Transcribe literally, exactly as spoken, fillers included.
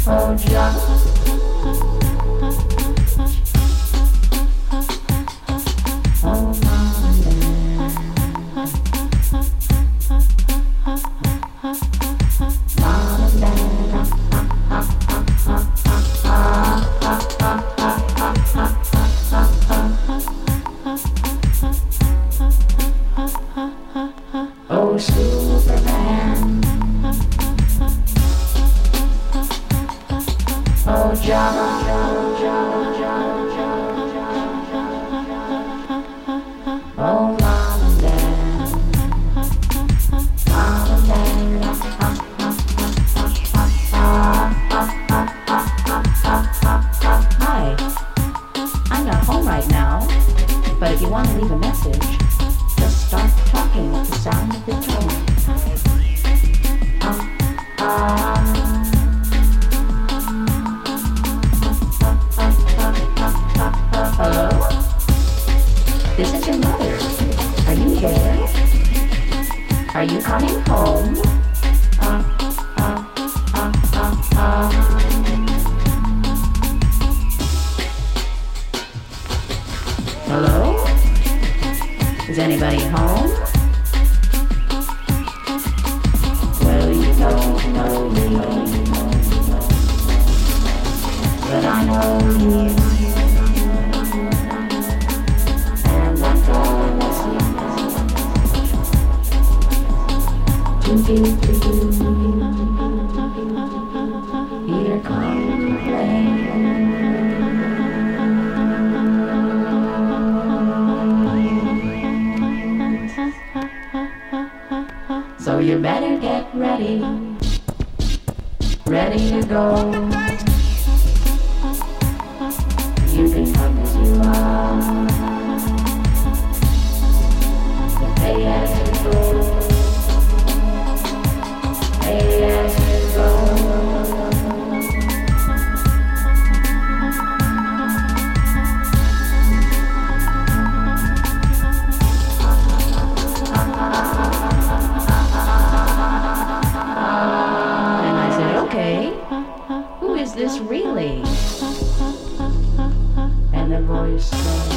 Oh, Java. Oh, oh, Superman. Oh, Java, Java, Java, Java, Java. Oh, Mom and Dad. Mom and Dad. Hi. I'm not home right now, but if you want to leave a message, just start talking at the sound of the tone. Hello? This is your mother. Are you there? Are you coming home? Hello? Is anybody home? Well, you don't know me, but I know you. And I'm gonna see to give to you. Here comes the rain. So you better get ready, ready to go. You can come as you are, but pay as you go, pay as you go. Who is this really? And the voice said,